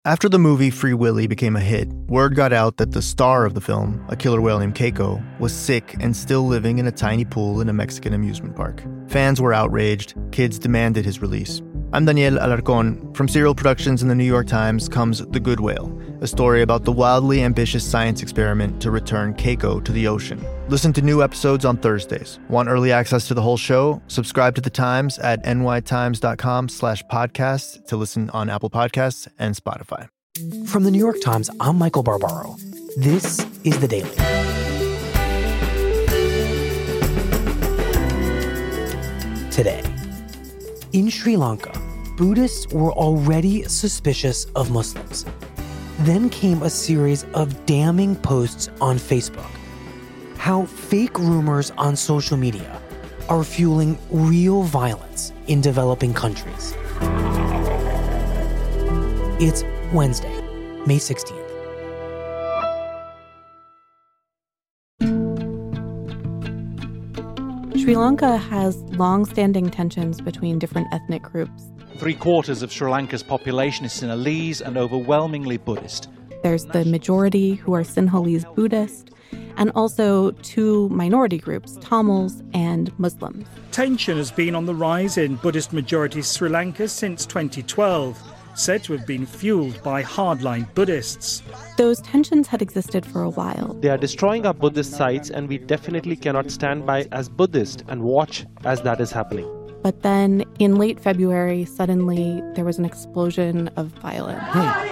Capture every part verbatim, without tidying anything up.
After the movie Free Willy became a hit, word got out that the star of the film, a killer whale named Keiko, was sick and still living in a tiny pool in a Mexican amusement park. Fans were outraged. Kids demanded his release. I'm Daniel Alarcón. From Serial Productions and the New York Times comes The Good Whale, a story about the wildly ambitious science experiment to return Keiko to the ocean. Listen to new episodes on Thursdays. Want early access to the whole show? Subscribe to The Times at nytimes.com slash podcast to listen on Apple Podcasts and Spotify. From the New York Times, I'm Michael Barbaro. This is The Daily. Today, in Sri Lanka, Buddhists were already suspicious of Muslims. Then came a series of damning posts on Facebook. How fake rumors on social media are fueling real violence in developing countries. It's Wednesday, May sixteenth. Sri Lanka has long-standing tensions between different ethnic groups. Three-quarters of Sri Lanka's population is Sinhalese and overwhelmingly Buddhist. There's the majority who are Sinhalese Buddhist, and also two minority groups, Tamils and Muslims. Tension has been on the rise in Buddhist-majority Sri Lanka since twenty twelve, said to have been fueled by hardline Buddhists. Those tensions had existed for a while. They are destroying our Buddhist sites, and we definitely cannot stand by as Buddhists and watch as that is happening. But then, in late February, suddenly there was an explosion of violence.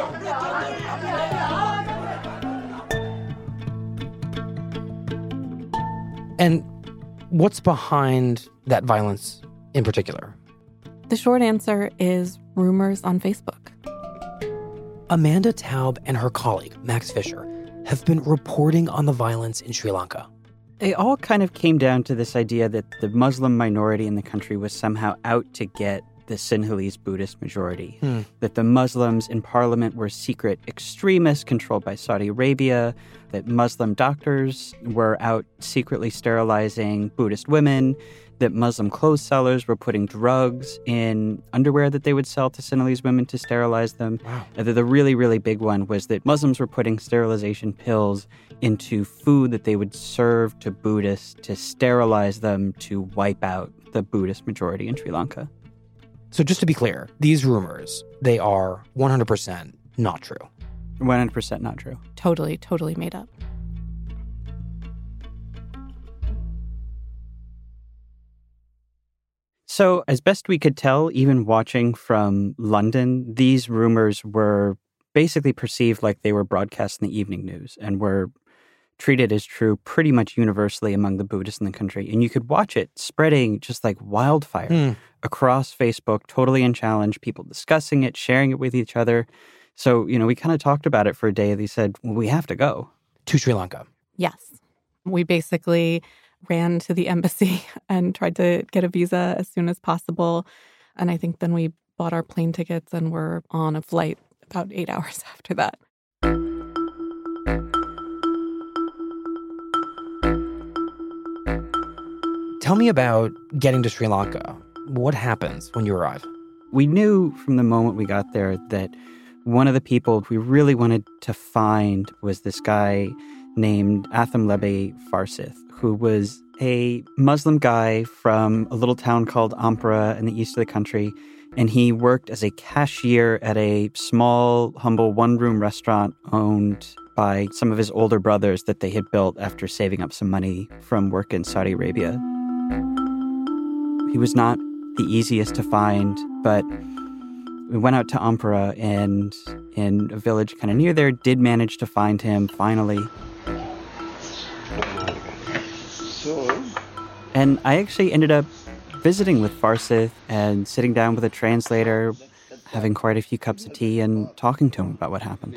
And what's behind that violence in particular? The short answer is rumors on Facebook. Amanda Taub and her colleague, Max Fisher, have been reporting on the violence in Sri Lanka. It all kind of came down to this idea that the Muslim minority in the country was somehow out to get the Sinhalese Buddhist majority, hmm. that the Muslims in parliament were secret extremists controlled by Saudi Arabia, that Muslim doctors were out secretly sterilizing Buddhist women, that Muslim clothes sellers were putting drugs in underwear that they would sell to Sinhalese women to sterilize them. Wow. And the really, really big one was that Muslims were putting sterilization pills into food that they would serve to Buddhists to sterilize them to wipe out the Buddhist majority in Sri Lanka. So just to be clear, these rumors, they are one hundred percent not true. one hundred percent not true. Totally, totally made up. So as best we could tell, even watching from London, these rumors were basically perceived like they were broadcast in the evening news and were treated as true pretty much universally among the Buddhists in the country. And you could watch it spreading just like wildfire mm. across Facebook, totally unchallenged, people discussing it, sharing it with each other. So, you know, we kind of talked about it for a day. They said, well, we have to go. To Sri Lanka. Yes. We basically ran to the embassy and tried to get a visa as soon as possible. And I think then we bought our plane tickets and were on a flight about eight hours after that. Tell me about getting to Sri Lanka. What happens when you arrive? We knew from the moment we got there that one of the people we really wanted to find was this guy named Atham Lebe Farsith, who was a Muslim guy from a little town called Ampara in the east of the country. And he worked as a cashier at a small, humble one-room restaurant owned by some of his older brothers that they had built after saving up some money from work in Saudi Arabia. He was not the easiest to find, but we went out to Ampara, and in a village kind of near there, did manage to find him finally. So? And I actually ended up visiting with Farsith and sitting down with a translator, having quite a few cups of tea and talking to him about what happened.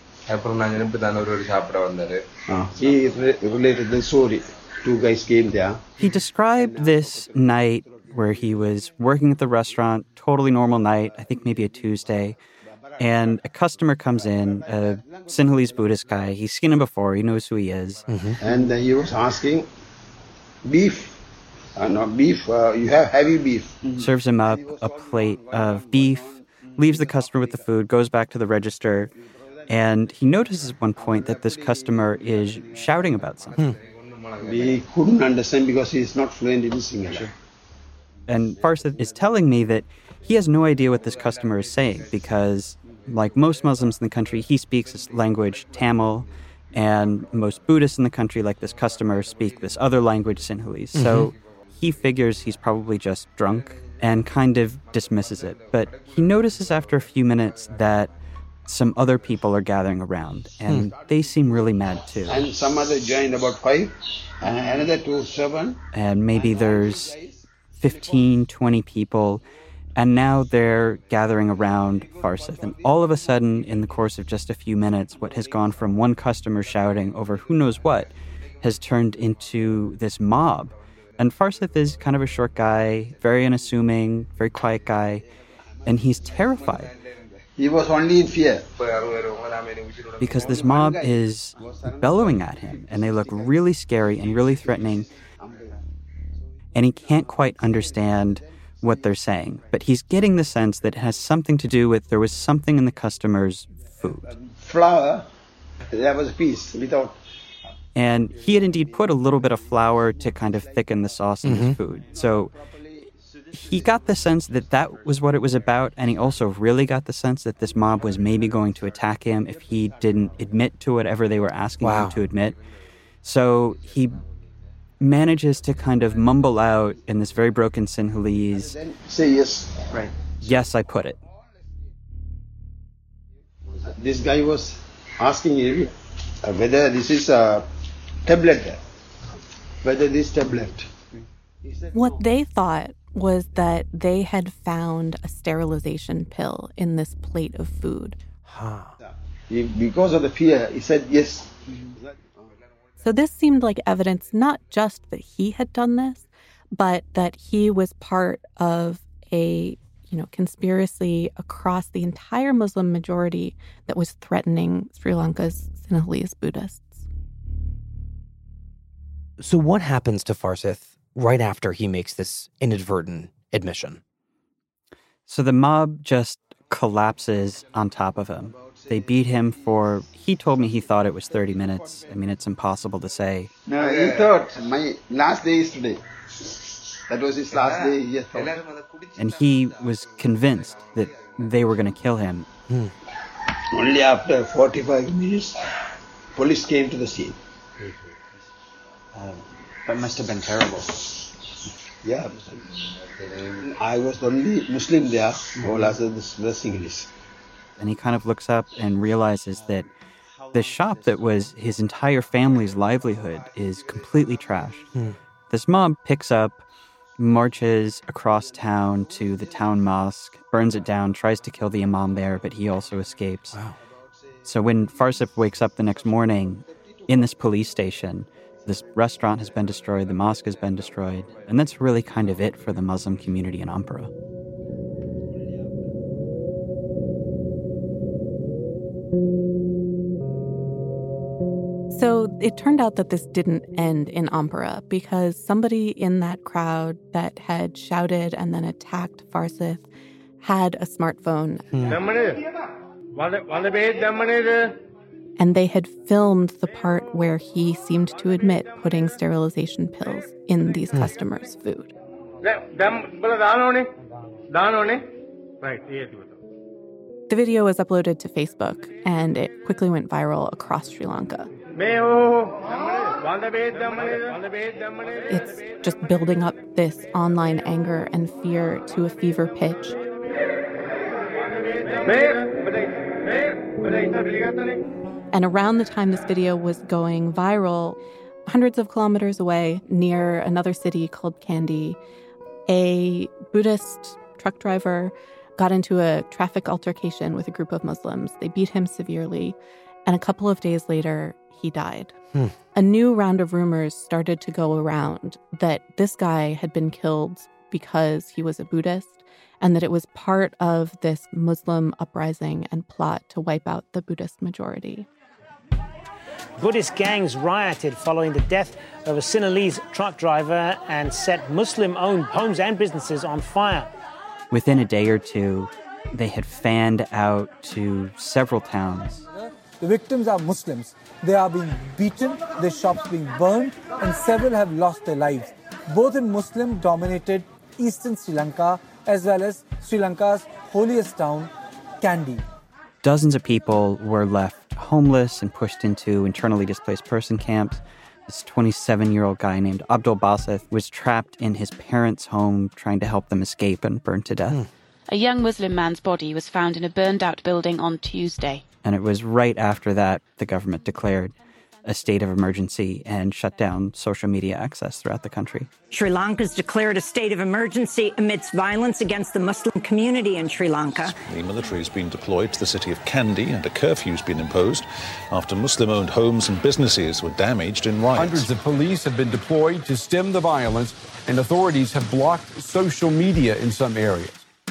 Oh. He related the story. Two guys came there. He described this night where he was working at the restaurant, totally normal night, I think maybe a Tuesday, and a customer comes in, a Sinhalese Buddhist guy. He's seen him before. He knows who he is. Mm-hmm. And uh, he was asking, beef, uh, not beef, uh, you have heavy beef. Mm-hmm. Serves him up a plate of beef leaves the customer with the food, goes back to the register, and he notices at one point that this customer is shouting about something. Hmm. We couldn't understand because he's not fluent in Sinhala. And Farseth is telling me that he has no idea what this customer is saying because, like most Muslims in the country, he speaks this language, Tamil, and most Buddhists in the country, like this customer, speak this other language, Sinhalese. Mm-hmm. So he figures he's probably just drunk and kind of dismisses it. But he notices after a few minutes that some other people are gathering around, and hmm. they seem really mad too. And some other joined, about five, and another two, seven. And maybe there's fifteen, twenty people, and now they're gathering around Farseth. And all of a sudden, in the course of just a few minutes, what has gone from one customer shouting over who knows what has turned into this mob. And Farseth is kind of a short guy, very unassuming, very quiet guy, and he's terrified. He was only in fear. Because this mob is bellowing at him, and they look really scary and really threatening. And he can't quite understand what they're saying. But he's getting the sense that it has something to do with there was something in the customer's food. Flour, there was a piece without. And he had indeed put a little bit of flour to kind of thicken the sauce in mm-hmm. his food. So he got the sense that that was what it was about, and he also really got the sense that this mob was maybe going to attack him if he didn't admit to whatever they were asking wow. him to admit. So he manages to kind of mumble out in this very broken Sinhalese, say yes, right. Yes, I put it. This guy was asking him uh, whether this is a tablet, whether this tablet. What they thought was that they had found a sterilization pill in this plate of food. Huh. He, because of the fear, he said yes. So this seemed like evidence not just that he had done this, but that he was part of a, you know, conspiracy across the entire Muslim majority that was threatening Sri Lanka's Sinhalese Buddhists. So what happens to Farseth right after he makes this inadvertent admission? So the mob just collapses on top of him. They beat him for, he told me he thought it was thirty minutes. I mean, it's impossible to say. No, he thought, my last day is today. That was his last day, he thought. And he was convinced that they were going to kill him. Hmm. Only after forty-five minutes, police came to the scene. Um, that must have been terrible. Yeah. I was the only Muslim there, all others the Sinhalese. And he kind of looks up and realizes that the shop that was his entire family's livelihood is completely trashed. Hmm. This mob picks up, marches across town to the town mosque, burns it down, tries to kill the imam there, but he also escapes. Wow. So when Farseth wakes up the next morning in this police station, this restaurant has been destroyed, the mosque has been destroyed, and that's really kind of it for the Muslim community in Ampara. So it turned out that this didn't end in Ampara because somebody in that crowd that had shouted and then attacked Farseth had a smartphone. Hmm. And they had filmed the part where he seemed to admit putting sterilization pills in these hmm. customers' food. The video was uploaded to Facebook, and it quickly went viral across Sri Lanka. It's just building up this online anger and fear to a fever pitch. And around the time this video was going viral, hundreds of kilometers away, near another city called Kandy, a Buddhist truck driver got into a traffic altercation with a group of Muslims. They beat him severely, and a couple of days later, he died. Hmm. A new round of rumors started to go around that this guy had been killed because he was a Buddhist, and that it was part of this Muslim uprising and plot to wipe out the Buddhist majority. Buddhist gangs rioted following the death of a Sinhalese truck driver and set Muslim-owned homes and businesses on fire. Within a day or two, They had fanned out to several towns. The victims are Muslims. They are being beaten, their shops being burned, and several have lost their lives, both in Muslim-dominated eastern Sri Lanka as well as Sri Lanka's holiest town, Kandy. Dozens of people were left homeless and pushed into internally displaced person camps. This twenty-seven-year-old guy named Abdul Basit was trapped in his parents' home trying to help them escape and burned to death. Mm. A young Muslim man's body was found in a burned-out building on Tuesday. And it was right after that the government declared a state of emergency and shut down social media access throughout the country. Sri Lanka's declared a state of emergency amidst violence against the Muslim community in Sri Lanka. The military has been deployed to the city of Kandy and a curfew has been imposed after Muslim-owned homes and businesses were damaged in riots. Hundreds of police have been deployed to stem the violence, and authorities have blocked social media in some areas.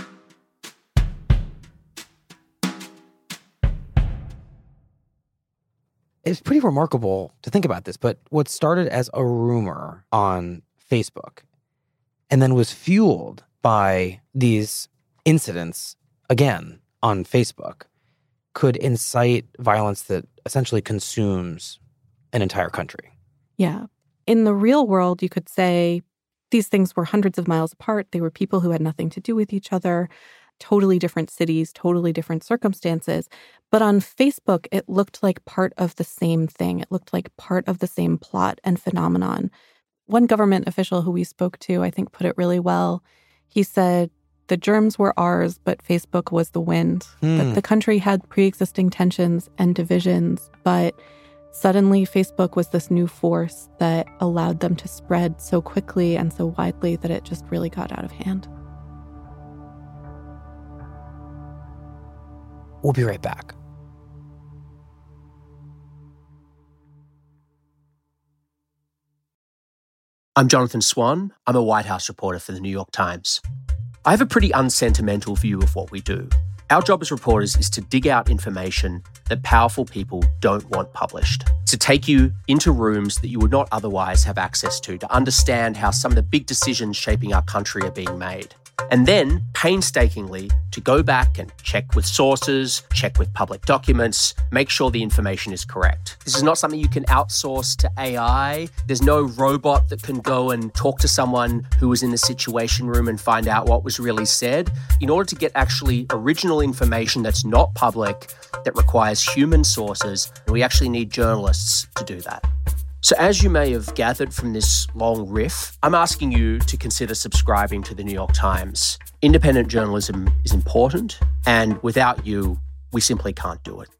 It's pretty remarkable to think about this, but what started as a rumor on Facebook and then was fueled by these incidents, again, on Facebook, could incite violence that essentially consumes an entire country. Yeah. In the real world, you could say these things were hundreds of miles apart. They were people who had nothing to do with each other. Totally different cities, totally different circumstances. But on Facebook, it looked like part of the same thing. It looked like part of the same plot and phenomenon. One government official who we spoke to, I think, put it really well. He said, the germs were ours, but Facebook was the wind. Hmm. That the country had pre-existing tensions and divisions, but suddenly Facebook was this new force that allowed them to spread so quickly and so widely that it just really got out of hand. We'll be right back. I'm Jonathan Swan. I'm a White House reporter for the New York Times. I have a pretty unsentimental view of what we do. Our job as reporters is to dig out information that powerful people don't want published, to take you into rooms that you would not otherwise have access to, to understand how some of the big decisions shaping our country are being made. And then, painstakingly, to go back and check with sources, check with public documents, make sure the information is correct. This is not something you can outsource to A I. There's no robot that can go and talk to someone who was in the Situation Room and find out what was really said. In order to get actually original information that's not public, that requires human sources, we actually need journalists to do that. So as you may have gathered from this long riff, I'm asking you to consider subscribing to the New York Times. Independent journalism is important, and without you, we simply can't do it.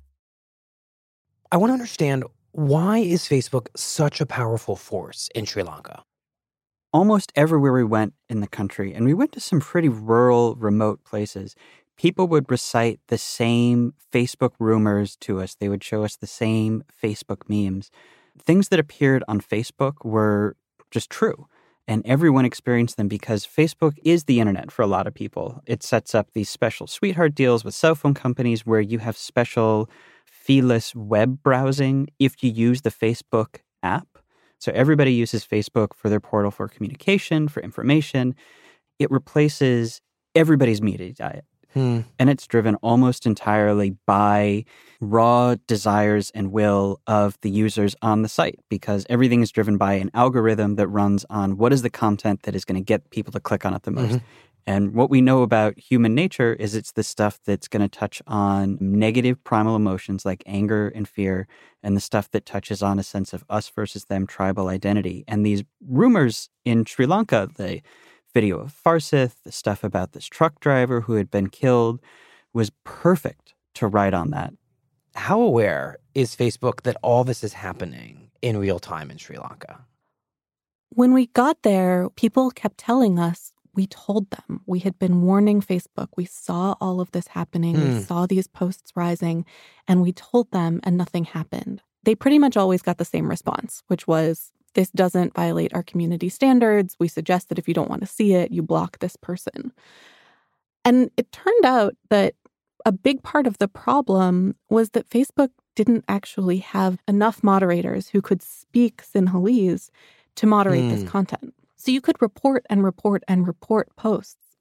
I want to understand, why is Facebook such a powerful force in Sri Lanka? Almost everywhere we went in the country, and we went to some pretty rural, remote places, people would recite the same Facebook rumors to us. They would show us the same Facebook memes. Things that appeared on Facebook were just true, and everyone experienced them because Facebook is the internet for a lot of people. It sets up these special sweetheart deals with cell phone companies where you have special feeless web browsing if you use the Facebook app. So everybody uses Facebook for their portal for communication, for information. It replaces everybody's media diet. Hmm. And it's driven almost entirely by raw desires and will of the users on the site, because everything is driven by an algorithm that runs on what is the content that is going to get people to click on it the most. Mm-hmm. And what we know about human nature is it's the stuff that's going to touch on negative primal emotions like anger and fear, and the stuff that touches on a sense of us versus them tribal identity. And these rumors in Sri Lanka, the video of Farseth, the stuff about this truck driver who had been killed, was perfect to write on that. How aware is Facebook that all this is happening in real time in Sri Lanka? When we got there, people kept telling us, we told them. We had been warning Facebook. We saw all of this happening. Mm. We saw these posts rising, and we told them, and nothing happened. They pretty much always got the same response, which was, this doesn't violate our community standards. We suggest that if you don't want to see it, you block this person. And it turned out that a big part of the problem was that Facebook didn't actually have enough moderators who could speak Sinhalese to moderate mm. this content. So you could report and report and report posts, but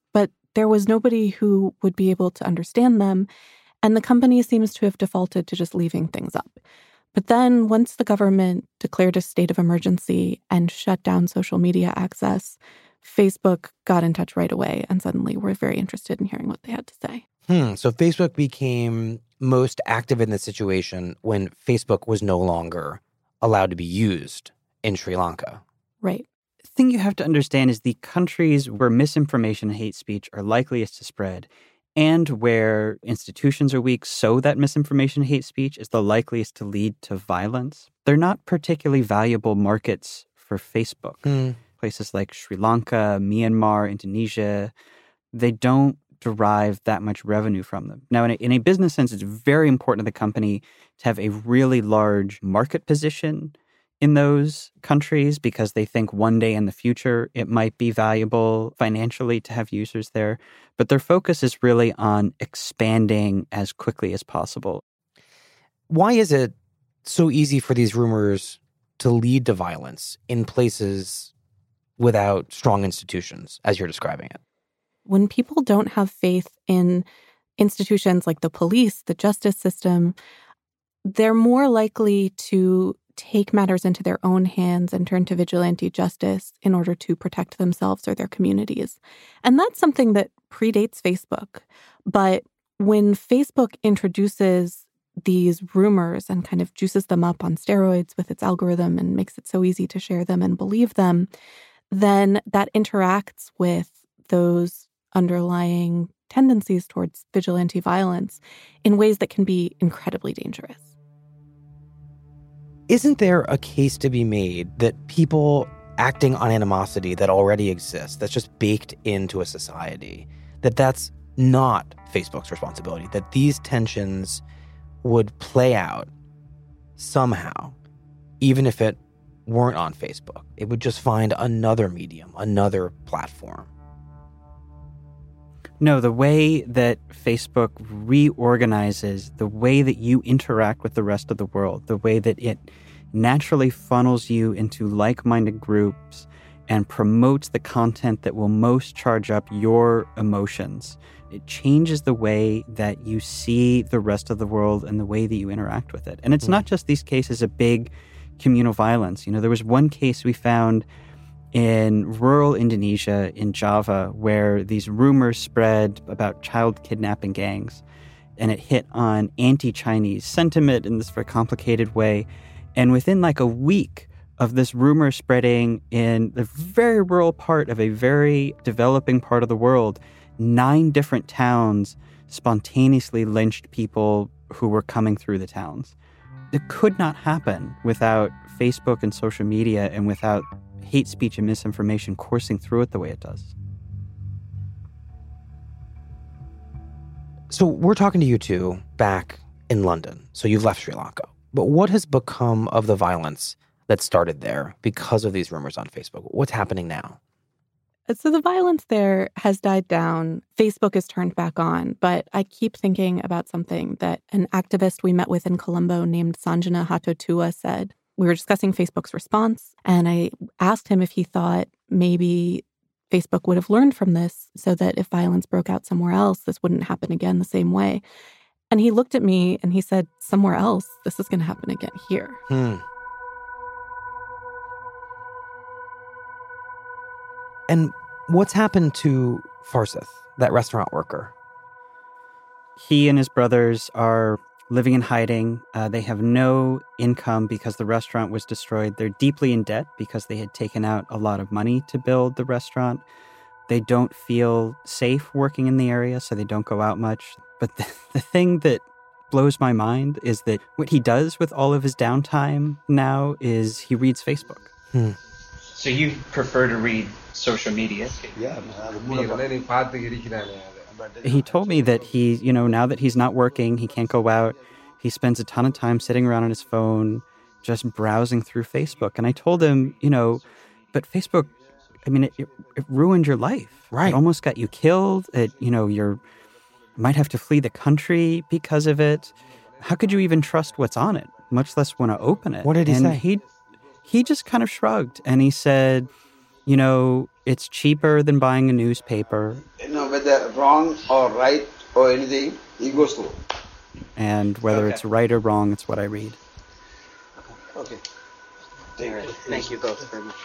there was nobody who would be able to understand them, and the company seems to have defaulted to just leaving things up. But then once the government declared a state of emergency and shut down social media access, Facebook got in touch right away and suddenly were very interested in hearing what they had to say. Hmm. So Facebook became most active in this situation when Facebook was no longer allowed to be used in Sri Lanka. Right. The thing you have to understand is the countries where misinformation and hate speech are likeliest to spread and where institutions are weak so that misinformation and hate speech is the likeliest to lead to violence. They're not particularly valuable markets for Facebook. Hmm. Places like Sri Lanka, Myanmar, Indonesia, they don't derive that much revenue from them. Now, in a, in a business sense, it's very important to the company to have a really large market position in those countries because they think one day in the future it might be valuable financially to have users there. But their focus is really on expanding as quickly as possible. Why is it so easy for these rumors to lead to violence in places without strong institutions, as you're describing it? When people don't have faith in institutions like the police, the justice system, they're more likely to take matters into their own hands and turn to vigilante justice in order to protect themselves or their communities. And that's something that predates Facebook. But when Facebook introduces these rumors and kind of juices them up on steroids with its algorithm and makes it so easy to share them and believe them, then that interacts with those underlying tendencies towards vigilante violence in ways that can be incredibly dangerous. Isn't there a case to be made that people acting on animosity that already exists, that's just baked into a society, that that's not Facebook's responsibility, that these tensions would play out somehow, even if it weren't on Facebook? It would just find another medium, another platform. No, the way that Facebook reorganizes the way that you interact with the rest of the world, the way that it naturally funnels you into like-minded groups and promotes the content that will most charge up your emotions. It changes the way that you see the rest of the world and the way that you interact with it. And it's mm. not just these cases of big communal violence. You know, there was one case we found in rural Indonesia, in Java, where these rumors spread about child kidnapping gangs. And it hit on anti-Chinese sentiment in this very complicated way. And within like a week of this rumor spreading in the very rural part of a very developing part of the world, nine different towns spontaneously lynched people who were coming through the towns. It could not happen without Facebook and social media and without hate speech and misinformation coursing through it the way it does. So we're talking to you two back in London. So you've left Sri Lanka. But what has become of the violence that started there because of these rumors on Facebook? What's happening now? So the violence there has died down. Facebook is turned back on. But I keep thinking about something that an activist we met with in Colombo named Sanjana Hatotua said. We were discussing Facebook's response, and I asked him if he thought maybe Facebook would have learned from this so that if violence broke out somewhere else, this wouldn't happen again the same way. And he looked at me and he said, somewhere else, this is going to happen again here. Hmm. And what's happened to Farseth, that restaurant worker? He and his brothers are living in hiding. Uh, they have no income because the restaurant was destroyed. They're deeply in debt because they had taken out a lot of money to build the restaurant. They don't feel safe working in the area, so they don't go out much. But the, the thing that blows my mind is that what he does with all of his downtime now is he reads Facebook. Hmm. So you prefer to read social media? Yeah. He told me that he, you know, now that he's not working, he can't go out, he spends a ton of time sitting around on his phone, just browsing through Facebook. And I told him, you know, but Facebook, I mean, it, it, it ruined your life. Right. It almost got you killed. It, you know, you're might have to flee the country because of it. How could you even trust what's on it, much less want to open it? What did he and say? He, he just kind of shrugged and he said, you know, it's cheaper than buying a newspaper. whether wrong or right or anything, he goes through. And whether Okay. it's right or wrong, it's what I read. Okay. Thank you. Thank you both very much.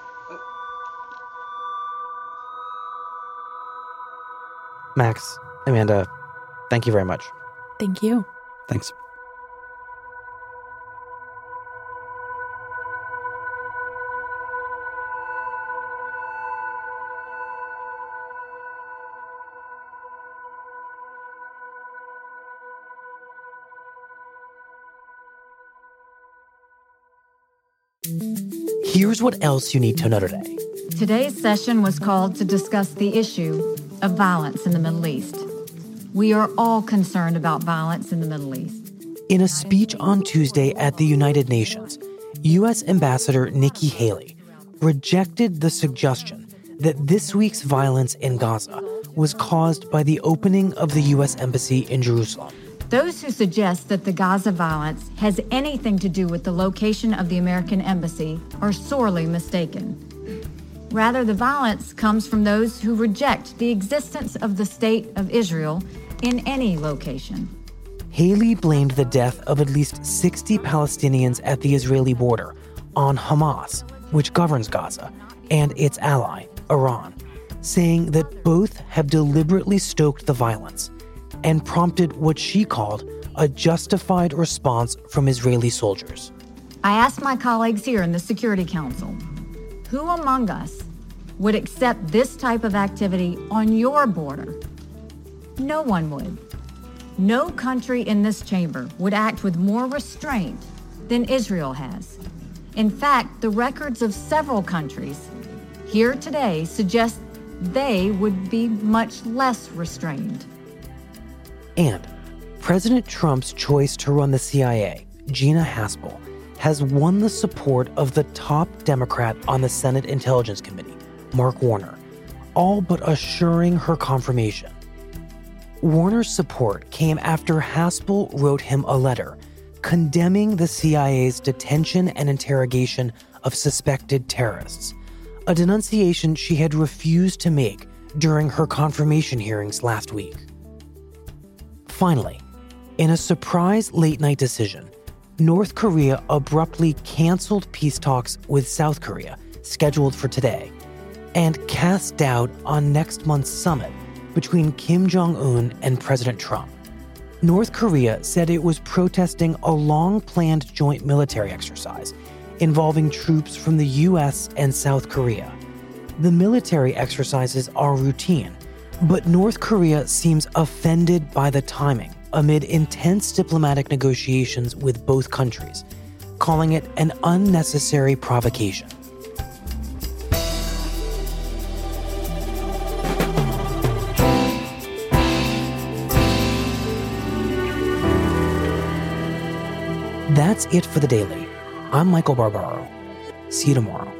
Max, Amanda, thank you very much. Thank you. Thanks. Here's what else you need to know today. Today's session was called to discuss the issue of violence in the Middle East. We are all concerned about violence in the Middle East. In a speech on Tuesday at the United Nations, U S Ambassador Nikki Haley rejected the suggestion that this week's violence in Gaza was caused by the opening of the U S Embassy in Jerusalem. Those who suggest that the Gaza violence has anything to do with the location of the American embassy are sorely mistaken. Rather, the violence comes from those who reject the existence of the State of Israel in any location. Haley blamed the death of at least sixty Palestinians at the Israeli border on Hamas, which governs Gaza, and its ally, Iran, saying that both have deliberately stoked the violence and prompted what she called a justified response from Israeli soldiers. I asked my colleagues here in the Security Council, who among us would accept this type of activity on your border? No one would. No country in this chamber would act with more restraint than Israel has. In fact, the records of several countries here today suggest they would be much less restrained. And President Trump's choice to run the C I A, Gina Haspel, has won the support of the top Democrat on the Senate Intelligence Committee, Mark Warner, all but assuring her confirmation. Warner's support came after Haspel wrote him a letter condemning the C I A's detention and interrogation of suspected terrorists, a denunciation she had refused to make during her confirmation hearings last week. Finally, in a surprise late-night decision, North Korea abruptly canceled peace talks with South Korea, scheduled for today, and cast doubt on next month's summit between Kim Jong-un and President Trump. North Korea said it was protesting a long-planned joint military exercise involving troops from the U S and South Korea. The military exercises are routine, but North Korea seems offended by the timing amid intense diplomatic negotiations with both countries, calling it an unnecessary provocation. That's it for the Daily. I'm Michael Barbaro. See you tomorrow.